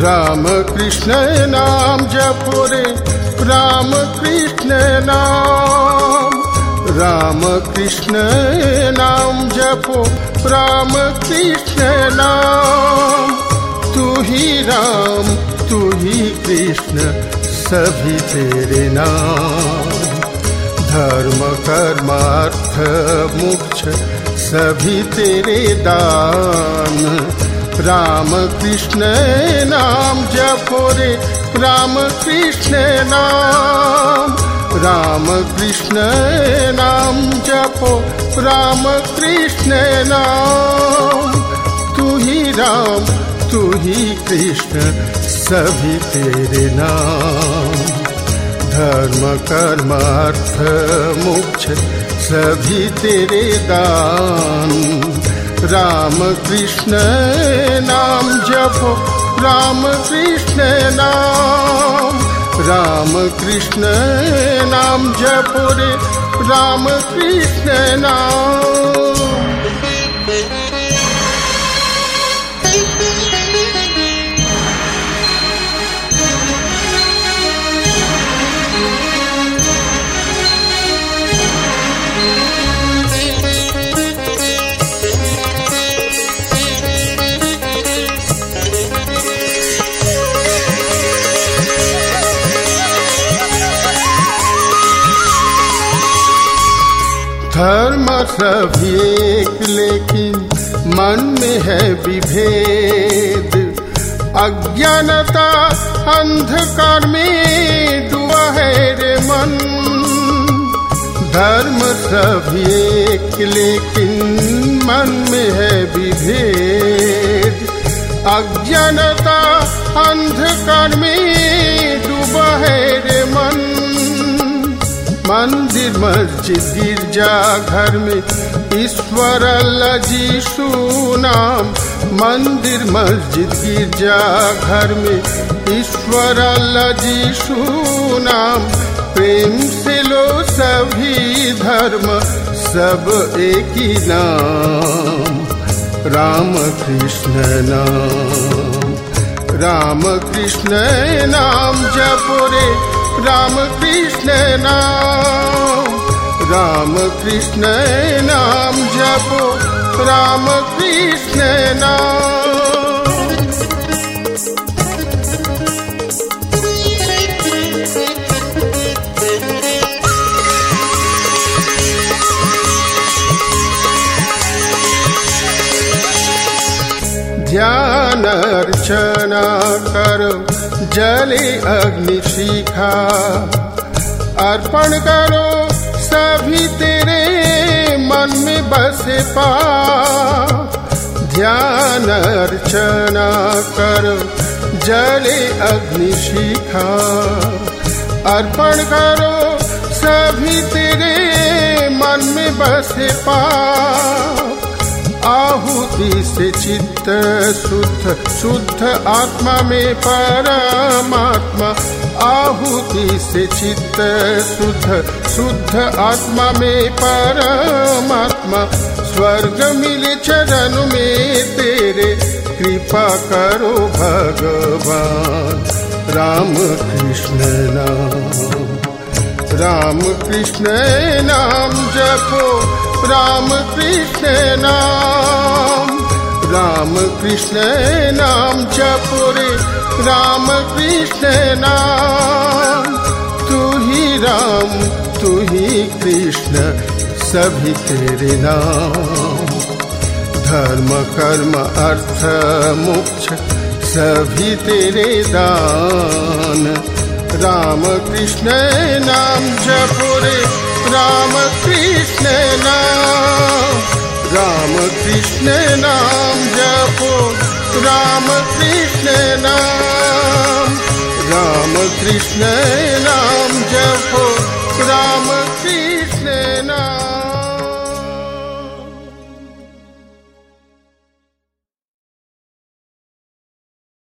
राम कृष्ण नाम जपो रे, राम कृष्ण नाम, राम कृष्ण नाम जपो, राम कृष्ण नाम। तू ही राम तू ही कृष्ण सभी तेरे नाम। धर्म कर्म अर्थ मोक्ष सभी तेरे दान। राम कृष्ण नाम जपो रे, राम कृष्ण नाम, राम कृष्ण नाम जपो, राम कृष्ण नाम। तू ही राम तू ही कृष्ण सभी तेरे नाम। धर्म कर्म अर्थ मोक्ष सभी तेरे दान। राम कृष्ण नाम जपो, राम कृष्ण नाम, राम कृष्ण नाम जपो रे, राम कृष्ण नाम। धर्म सभी एक लेकिन मन में है विभेद। अज्ञानता अंधकार में डूबा है रे मन। धर्म सभी एक लेकिन मन में है विभेद। अज्ञानता अंधकार में डूबा है रे मन। मंदिर मस्जिद गिरजा घर में ईश्वर अल्लाह यीशु नाम। मंदिर मस्जिद गिरजा घर में ईश्वर अल्लाह यीशु नाम। प्रेम से लो सभी धर्म सब एक ही नाम। राम कृष्ण नाम, राम कृष्ण नाम जपो रे, राम कृष्ण नाम, राम कृष्ण नाम जपो, राम कृष्ण नाम। ध्यान अर्चना करो जले अग्नि शिखा। अर्पण करो सभी तेरे मन में बसे पा। ध्यान अर्चना करो जले अग्नि शिखा। अर्पण करो सभी तेरे मन में बसे पा। आहुति से चित्त शुद्ध शुद्ध आत्मा में परमात्मा। आहुति से चित्त शुद्ध शुद्ध आत्मा में परमात्मा। स्वर्ग मिले चरण में तेरे, कृपा करो भगवान। राम कृष्ण नाम, राम कृष्ण नाम जपो, राम कृष्ण नाम, राम कृष्ण नाम जपो रे, राम कृष्ण नाम। तू ही राम तू ही कृष्ण सभी तेरे नाम। धर्म कर्म अर्थ मोक्ष सभी तेरे दान। राम कृष्ण नाम जपो रे, राम कृष्ण नाम, राम कृष्ण नाम जपो, राम कृष्ण